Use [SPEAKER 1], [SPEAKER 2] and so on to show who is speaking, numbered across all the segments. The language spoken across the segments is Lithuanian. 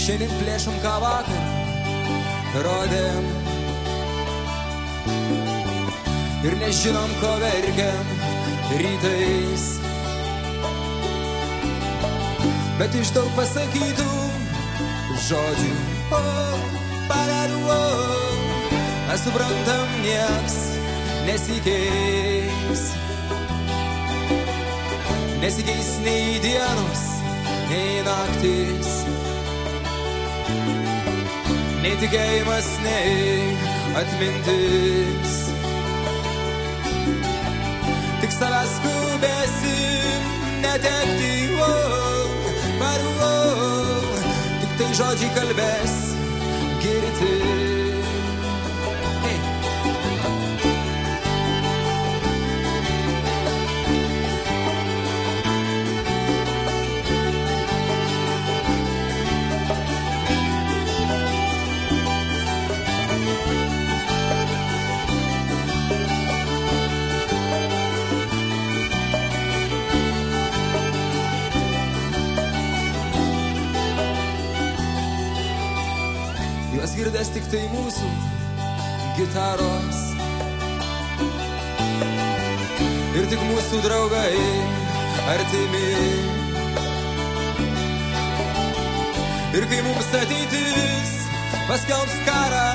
[SPEAKER 1] Šiandien plėšom, ką vakar rodėm. Ir nežinom, ko verkiam rytais. Bet iš daug pasakytų žodžių, mes suprantam, nieks nesikeis. Nesikeis nei dienos, nei naktis, nei tikėjimas, nei atmintis. Tik savęs skubėsim netekti, tik tai žodžiai kalbės girti. Juos girdės tik tai mūsų gitaros ir tik mūsų draugai artimi. Ir kai mums ateitis paskelbs karą,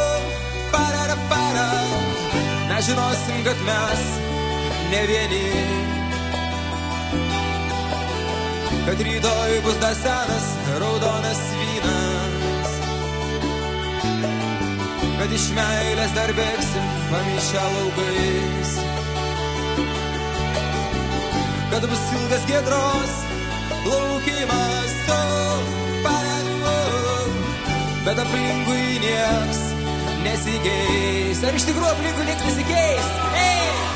[SPEAKER 1] mes žinosim, kad mes ne vieni. Kad rytoj bus dar senas raudonas vynas, kad iš meilės dar bėgsim pamišę laukais, kad bus ilgas giedros laukimas, bet aplinkui nieks nesikeis. Ar iš tikrųjų aplinkui nieks nesikeis? Ei!